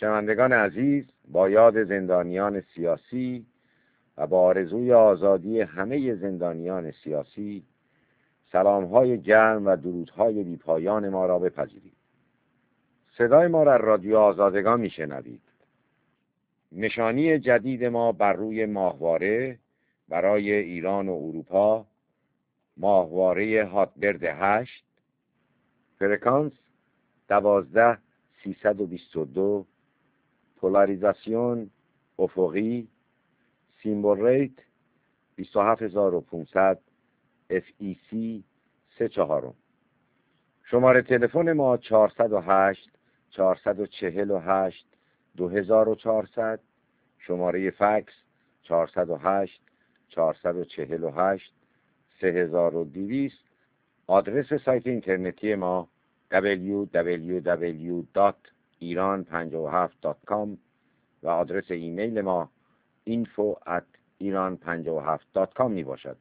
شنوندگان عزیز، با یاد زندانیان سیاسی و با آرزوی آزادی همه زندانیان سیاسی، سلام‌های گرم و درودهای بی‌پایان ما را بپذیرید. صدای ما را رادیو آزادگان میشنوید. نشانی جدید ما بر روی ماهواره برای ایران و اروپا، ماهواره هاتبرد 8، فرکانس 12322، پولاریزاسیون افقی، سیمبل ریت 27500، FEC 34. شماره تلفن ما 408 448 2400، شماره فکس 408 448 3200. آدرس سایت اینترنتی ما www.iran57.com و آدرس ایمیل ما info@iran57.com می باشد.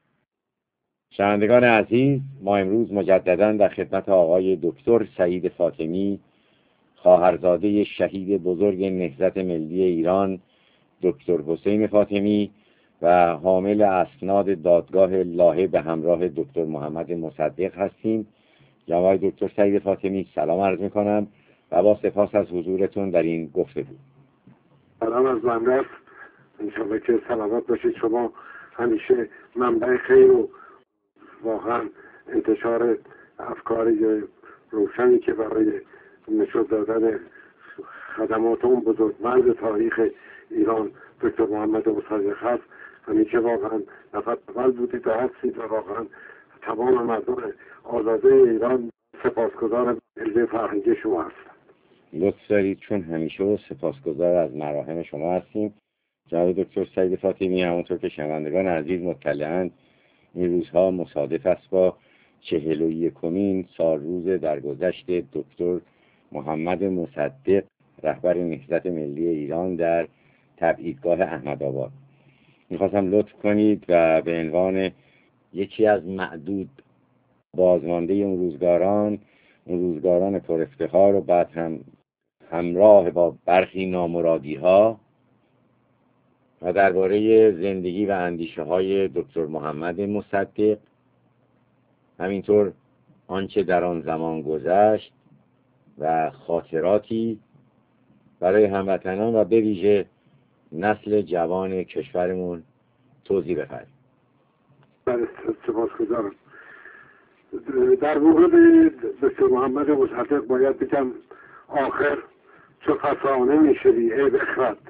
شنوندگان عزیز، ما امروز مجددا در خدمت آقای دکتر سعید فاطمی، خواهرزاده شهید بزرگ نهضت ملی ایران دکتر حسین فاطمی و حامل اسناد دادگاه لاهه به همراه دکتر محمد مصدق هستیم. جناب دکتر سعید فاطمی، سلام عرض می‌کنم و با سپاس از حضورتون در این گفتگو. سلام از من. انشاءالله که سلامت باشید. شما همیشه منبع خیر و واقعا انتشار افکاری روشنی که برای نشون دادن خدمات اون بزرگمرد تاریخ ایران دکتر محمد مصدق هست، همیشه واقعا نفر اول بودید و هستید و واقعا تمام مردم آزاده ایران سپاسگزار علوه فرهنگی شما هستند. لطف دارید، چون همیشه و سپاسگزار از مراهم شما هستیم. جناب دکتر سعید فاطمی، همونطور که شنوندگان عزیز مطلعاند، این روزها مصادف است با 41مین سالروز درگذشت دکتر محمد مصدق، رهبر نهضت ملی ایران، در تبعیدگاه احمدآباد. میخواستم لطف کنید و به عنوان یکی از معدود بازمانده اون روزگاران پر افتخار و بعد هم همراه با برخی نامرادی ها و درباره زندگی و اندیشه های دکتر محمد مصدق، همینطور آنچه در آن زمان گذشت و خاطراتی برای هموطنان و به ویژه نسل جوان کشورمون توضیح بفرمایید. بله، سپاسگزارم. در مورد دکتر محمد مصدق باید بگم آخر چو فسانه میشوی ای بخرد،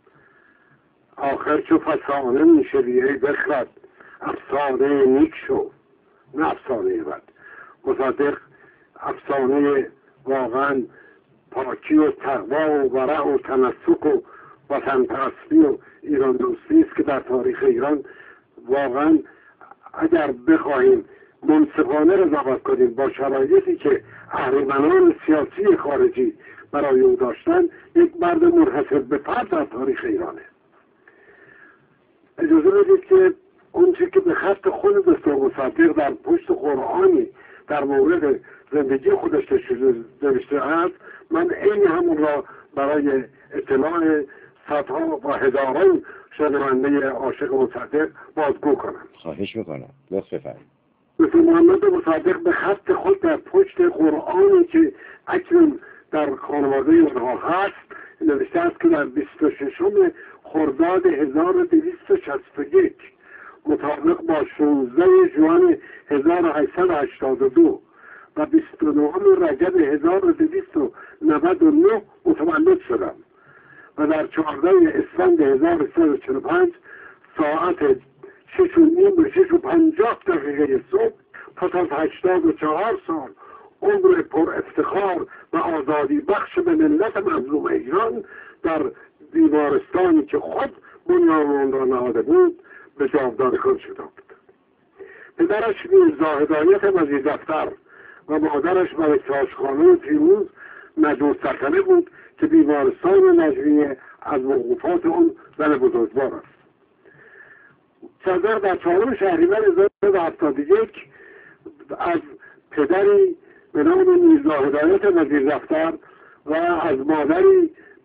آخر چو فسانه میشوی ای بخرد، افسانه نیک شو نه افسانه بد. مصدق افسانه واقعا پاکی و تقوا و ورع و تنسک و وطن پرستی و ایران دوستی است که در تاریخ ایران واقعا اگر بخواهیم منصفانه رضاقت کنیم با شرایطی که اهریمنان سیاسی خارجی برای او داشتن، یک مرد منحصر به فرد در تاریخ ایرانه. اجازه بدید که اون چیزی که به خط خود دکتر مصدق در پشت قرآنی در مورد زندگی خودش نوشته است، من عین همون را برای اطلاع صدها و هزاران شنونده عاشق مصدق بازگو کنم. خواهش میکنم، لطف بفرمایید. دکتر محمد مصدق به خط خود در پشت قرآنی که اکنون در خانواده اونها هست نوشته است که در 26 خرداد 1261 مطابق با 16 ژوئن 1882 و 29 رجب 1299 متولد شدم و در 14 اسفند 1345 ساعت 6:30 به 6:50 صبح پس از 84 سال عمر پر افتخار و آزادی بخش به ملت مظلوم ایران در بیمارستانی که خود بنیان آن را نهاده بود به جاودانگان شتافت. پدرش میرزا هدایت وزیردفتر و مادرش ملک‌تاج خانم پیروز نجم‌السلطنه بود که بیمارستان نجمیه از موقوفات آن زن بزرگوار است. صدر در 4 شهریور 1971 از پدری به نام میرزا هدایت وزیردفتر و از مادری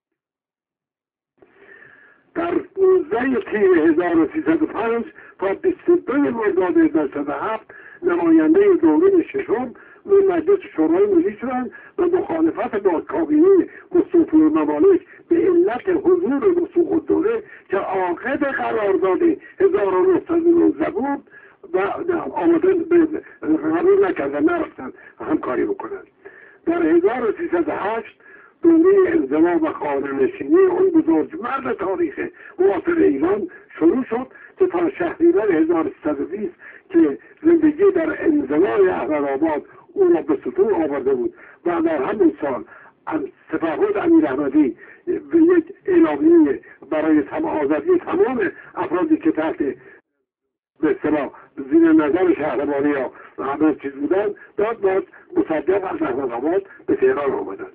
در 19 تیر 1305 تا 22 مرداد 1907 نماینده دوره ششم به مجلس شورای ملی شدند و مخالفت با کابینه مصطفی الممالک به علت حضور رسوخ الدوله که عاقب قرارداد 1919 بود و آمدن به قبول نکردن، نرفتن همکاری بکنند. در 1308 دوره انزوا و خانه‌نشینی اون بزرگمرد تاریخ معاصر ایران شروع شد که تا شهریور 1320 که زندگی در انزوای احمدآباد او را به سطوح آورده بود و در همون سال سپاهبد امیراحمدی به یک اعلامیه برای آزادی تمام افرادی که تحت به اصطلاح زیر نظر شهربانی‌ها و همه چیز بودن داد باز مصدق از احمدآباد به تهران آمدند.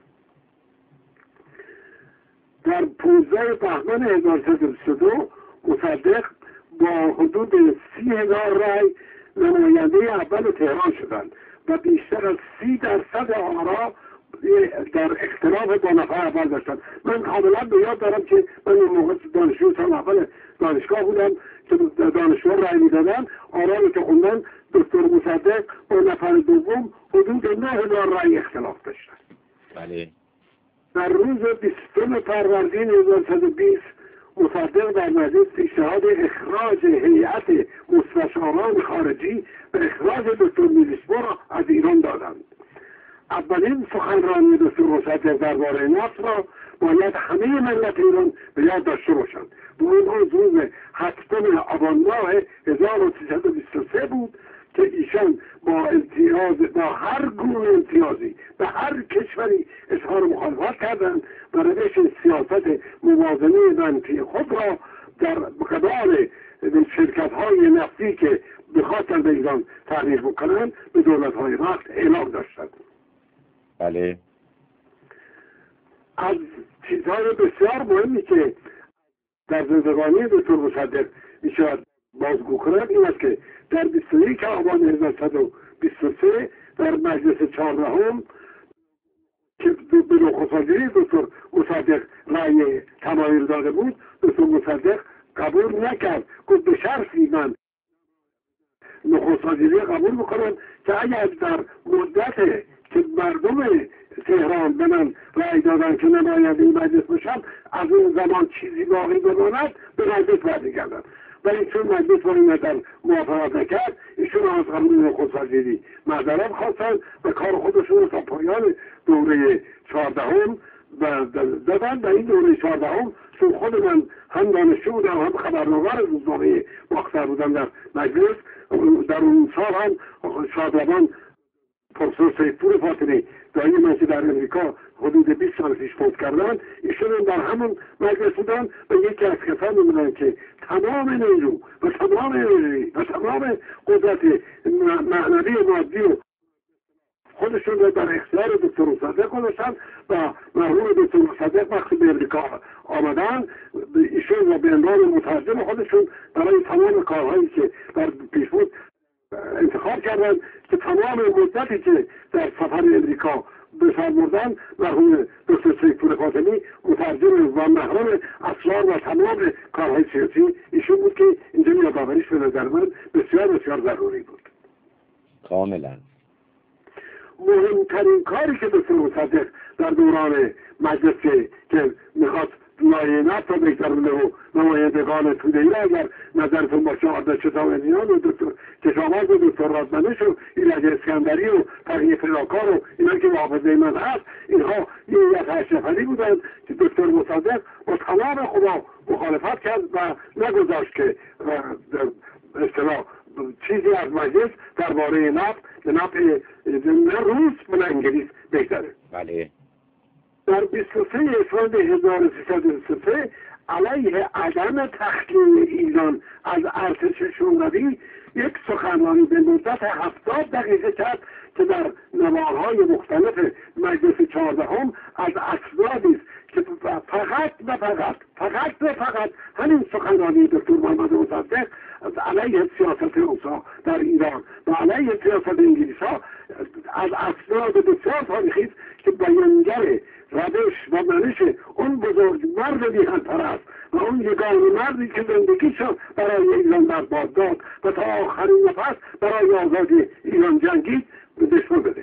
در 15 بهمن 1322 مصدق با حدود 30,000 رای نماینده اول تهران شدند و بیشتر از 30% آرا در اختلاف با نفر اول داشتن. من کاملا به یاد دارم که من اون موقع دانشجو سال اول دانشگاه بودم که دانشجو رای میدادن، آرا که خوندن دکتر مصدق با نفر دوم حدود 9,000 رای اختلاف داشتن. بله. در روز 20 فروردین 1920 مصدق در مجلس پیشنهاد اخراج هیئت مستشاران خارجی و اخراج دکتر میلیسپو را از ایران دادند. اولین سخنرانی دکتر مصدق درباره نفت را باید همه ملت ایران به یاد داشته باشند. اون روز 7 آبان ماه 1323 بود که ایشان با امتیاز، با هر گونه امتیازی به هر کشوری اظهار مخالفت کردند و روش سیاست موازنه منفی خود را در قبال شرکت‌های نفتی که بخواستند به ایران تغییر بکنند به دولت‌های وقت اعلام داشتند. بله. از چیزهای بسیار مهمی که در زندگانی دکتر مصدق میشود بازگو کنند این است که در 21 آبان 1923 در مجلس 14 که به نخست‌وزیری دکتر مصدق رأی تمایل داده بود، دکتر مصدق قبول نکرد. گفت به شرطی من نخست‌وزیری قبول بکنم که اگر در مدت که مردم تهران به من رأی دادن که نماینده مجلس بشم از اون زمان چیزی باقی بماند به مجلس برمیگردم. ولی چون مجلس با این نظر موافقت نکرد، ایشون از قانون نخست‌وزیری معذرت خواستن و کار خودشون رو تا پایان دوره 14 دادن. و این دوره 14 چون خود من هم دانشجو بودم هم خبرنگار روزنامه باختر بودم در مجلس، در اون سال هم شادروان پروفسور سیدپور فاطمی دایی من که در امریکا حدود 20 سال پیش فوت کردن، ایشون در همون مجلس بودن و یکی از کسانی بودن که تمام نیرو و تمام انرژی و تمام قدرت معنوی و مادی و خودشون رو در اختیار دکتر مصدق گذاشتن و مرحوم دکتر مصدق وقتی به امریکا آمدن ایشون رو به عنوان مترجم خودشون برای تمام کارهایی که در پیش بود انتخاب کردن که تمام مدتی که در سفر امریکا به سر بردن مرحوم دکتر سیدپور فاطمی مترجم و محرم اسرار و تمام کارهای سیاسی ایشون بود که اینجا یادآوریش به نظر من بسیار بسیار ضروری بود. کاملا. مهمترین کاری که دکتر مصدق در دوران مجلس که میخواست لایحه نفت را بگذرونه و نمایندگان توده‌ای را اگر نظرتون باشه آردش شتابانیان و دکتر کشاورز و دکتر رادمنش و ایرج اسکندری و تقیه فراکار و اینا که محافظه من هست، اینها یه هشت نفری بودند که دکتر مصدق با تمام خدا مخالفت کرد و نگذاشت که اصطلاح چیزی از مجلس درباره نفت به نفع نه روس و نه انگلیس بگذره. بله. در 23 اسفند 1323 علیه عدم تخلیه ایران از ارتش شوروی یک سخنرانی به مدت 70 دقیقه کرد که در نوارهای مختلف مجلس 14 از اسنادی است که فقط همین سخنرانی دکتر محمد مصدق علیه سیاست روسا در ایران و علیه سیاست انگلیس ها از اسناد بسیار تاریخی که بیانگر روش و منش اون بزرگ مرد میهن پرست و اون یگانه مردی که زندگیشو برای ایران برباد داد و تا آخرین نفس برای آزادی ایران جنگید نشون بده.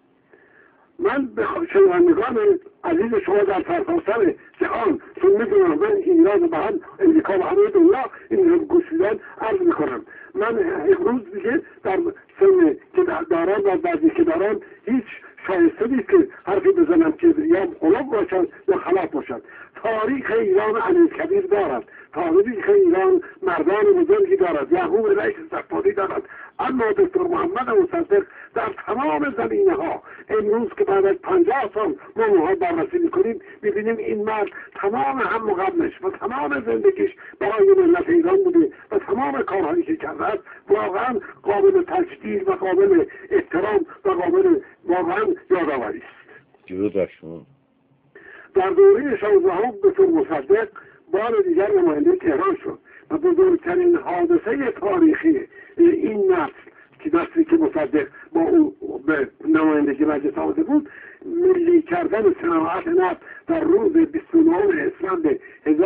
من به شنوندگان عزیز شما در سرتاسر جهان سنت جنوبی ایران و هم امریکا و همه دنیا این رو گوشیدن عرض میکنم. من امروز دیگه در سن که دارم و بعضی که دارم هیچ شایسته نیست که حرفی بزنم که یا غلام باشد یا خلاف باشد. تاریخ ایران امیرکبیر دارد، تاریخ ایران مردان بزرگی دارد، یعقوب رئیس صفاری دارد، اما دکتر محمد مصدق در تمام زمینه ها امروز که بعد از 50 سال ما اونها بررسی میکنیم میبینیم این مرد تمام هم قبلش و تمام زندگیش برای ملت ایران بوده و تمام کارهایی که کرده است واقعا قابل تجدید و قابل احترام و قابل واقعا یادآوری است. درود بر شما. در دوره 16 دکتر مصدق بار دیگر نماینده تهران شد و بزرگترین حادثه تاریخی این نسل که دستی که مصدق با او به نمایندگی مجلس آمده بود ملی کردن صناعت نفت در روز 29 اسفند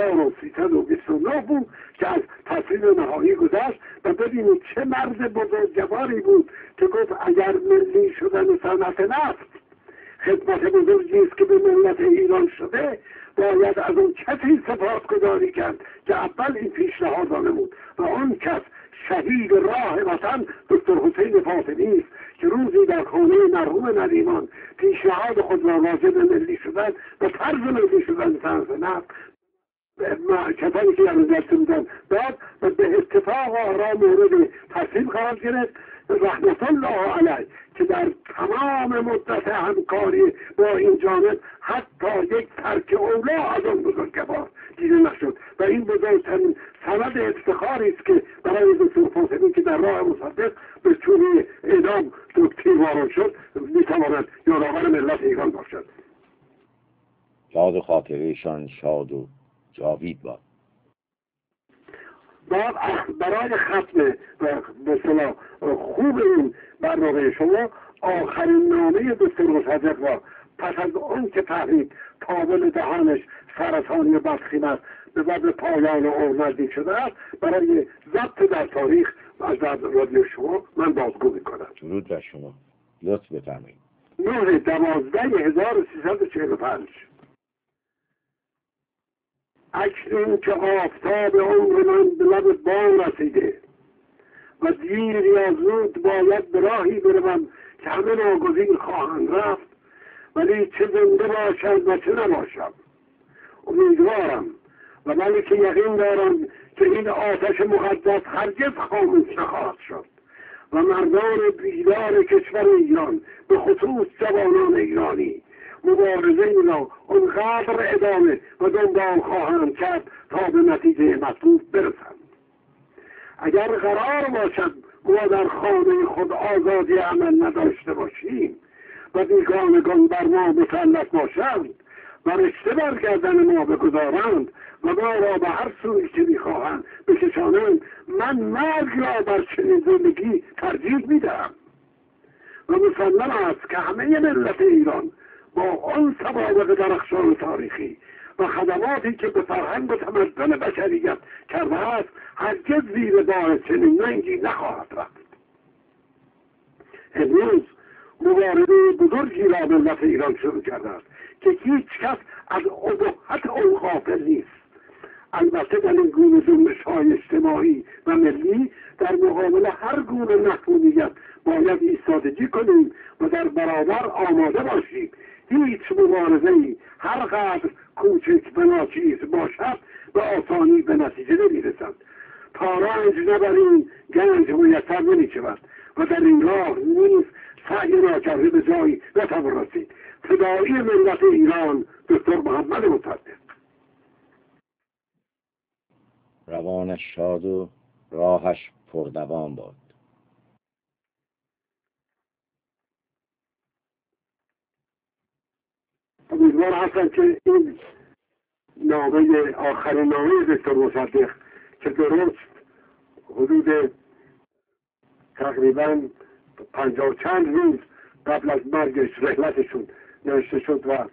1329 بود که از تصویر نهایی گذشت و ببینید چه مرد بزرگواری بود که گفت اگر ملی شدن صنعت نفت خدمت بزرگی است که به ملت ایران شده باید از اون کسی سپاسگزاری کرد که اول این پیشنهاد نمود و آن کس شهید راه وطن دکتر حسین فاطمی است که روزی در خانه مرحوم ندیمان پیشنهاد خود را راجع به ملی شدن و طرز ملی شدن صنعت نفت کسانی که نظر بودن داد و به اتفاق آرا مورد تصمیم قرار گرفت رحمت الله علیه که در تمام مدت همکاری با این جانب حتی یک ترک اولا از آن بزرگوار دیده نشد و این بزرگترین سند افتخاری است که برای دکتر فاطمی که در راه مصدق به چوب اعدام تیر وارد شد میتواند یادآور ملت ایران باشد. یاد و خاطرهشان شاد و جاوید باد. برای ختم به اصطلاح خوب این برنامه شما آخرین نامه دکتر مصدق را پس از اون که تحریک تابل دهانش سرطانی بدخیم است به بعد پایان عمر نزدیک شده است برای ضبط در تاریخ از رادیو شما من بازگو میکنم. درود بر شما. لطف بفرمایید. 9/12/1345 اکنون که آفتاب عمر من به لب بام رسیده و دیر یا زود باید به راهی بروم که همه ناگزیر خواهند رفت ولی چه زنده باشم و چه نباشم امیدوارم و بلکه یقین دارم که این آتش مقدس هرگز خاموش نخواهد شد و مردان بیدار کشور ایران به خصوص جوانان ایرانی مبارزه این را اونقدر ادامه و دنبال خواهند کرد تا به نتیجه مطلوب برسند. اگر قرار باشد ما در خانه خود آزادی عمل نداشته باشیم و بیگانگان بر ما مسلط باشند و رشته برگردن ما بگذارند و ما را به هر سوی که میخواهند بکشانند من مرگ را بر چنین زندگی ترجیح میدهم و مسلم است که همه ملت ایران با آن سوابق درخشان تاریخی و خدماتی که به فرهنگ و تمدن بشریت کرده است هرگز زیر بار چنین ننگی نخواهد رفت. امروز مبارزه بزرگی را ملت ایران شروع کرده است که هیچ کس از ابهت آن غافل نیست. البته در این گونه جنبش‌های اجتماعی و ملی در مقابل هر گونه محدودیت باید ایستادگی کنیم و در برابر آماده باشیم. هیچ مبارزه‌ای هر قدر کوچک و ناچیز باشد به آسانی به نتیجه نمی‌رسد. تا رنج نبریم گنج میسر نمی‌شود و در این راه نیز سعی ناکرده به جایی نتوان رسید. فدایی ملت ایران دکتر محمد مصدق. روانش شاد و راهش پردوام باد. امیدوار هستم که این نامه آخرین نامه دکتر مصدق که درست حدود تقریبا 50 چند روز قبل از مرگش رحلتشون نوشته شد و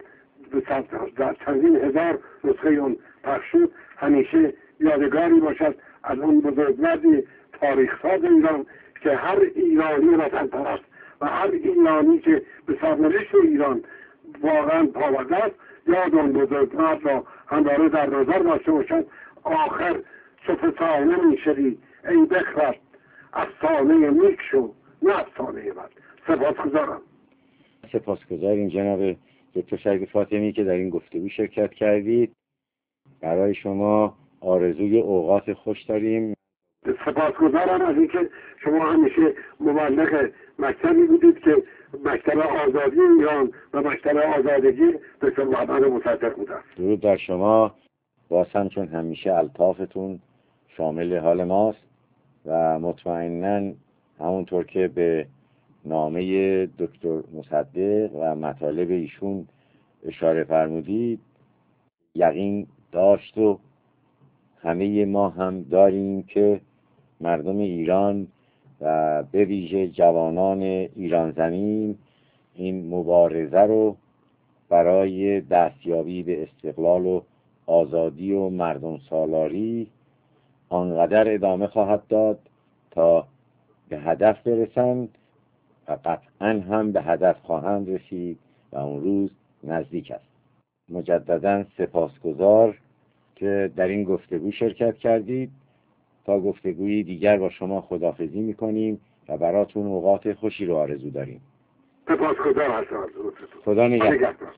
در چندین هزار نسخه اون پخش شد، همیشه یادگاری باشد از اون بزرگمرد تاریخ ساز ایران که هر ایرانی وطن پرست و هر ایرانی که به سرنوشت ایران واقعا پابرده است یاد اون بزرگمرد را همواره در نظر داشته باشد. آخر چو فسانه میشوی ای بخرد، افسانه نیک شو نه افسانه بد. سپاسگزارم. سپاسگزاریم جناب دکتر سعید فاطمی که در این گفتگو شرکت کردید. برای شما آرزوی اوقات خوش داریم. سپاسگزارم از اینکه شما همیشه مبلغ مکتبی بودید که مکتب آزادی ایران و مکتب آزادگی دکتر محمد مصدق بوده. درود بر شما. باز هم چون همیشه الطافتون شامل حال ماست و مطمئناً همونطور که به نامه دکتر مصدق و مطالب ایشون اشاره فرمودید یقین داشت و همه ما هم داریم که مردم ایران و به ویژه جوانان ایران زمین این مبارزه رو برای دستیابی به استقلال و آزادی و مردم سالاری آنقدر ادامه خواهد داد تا به هدف برسند و قطعا هم به هدف خواهند رسید و اون روز نزدیک است. مجددا سپاسگزار که در این گفتگو شرکت کردید. تا گفتگوی دیگر با شما خداحافظی میکنیم و براتون اوقات خوشی رو آرزو داریم. سپاسگزار هستم. خدا نگهدار.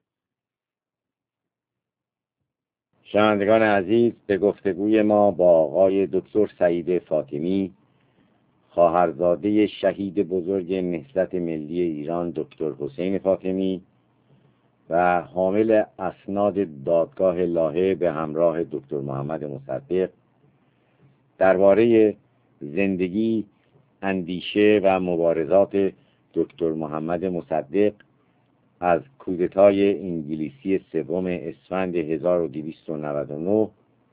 شنوندگان عزیز، به گفتگوی ما با آقای دکتر سعید فاطمی، خواهرزاده شهید بزرگ نهضت ملی ایران دکتر حسین فاطمی و حامل اسناد دادگاه لاهه به همراه دکتر محمد مصدق درباره زندگی، اندیشه و مبارزات دکتر محمد مصدق از کودتای انگلیسی 3 اسفند 1299،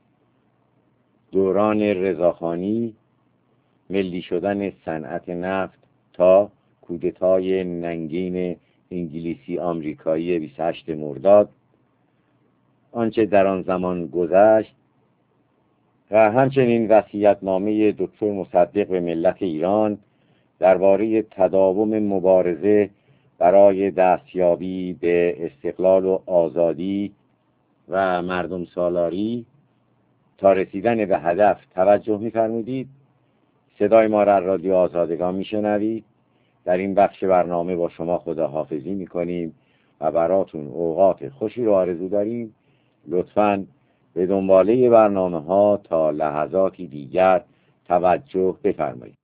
دوران رضاخانی، ملی شدن صنعت نفت تا کودتای ننگین انگلیسی آمریکایی 28 مرداد، آنچه در آن زمان گذشت و همچنین وصیت‌نامه دکتر مصدق به ملت ایران درباره تداوم مبارزه برای دستیابی به استقلال و آزادی و مردم سالاری تا رسیدن به هدف توجه می‌فرمودید. صدای ما را رادیو آزادگان میشنوید. در این بخش برنامه با شما خداحافظی میکنیم و براتون اوقات خوشی رو آرزو داریم. لطفاً به دنباله برنامه ها تا لحظاتی دیگر توجه بفرمایید.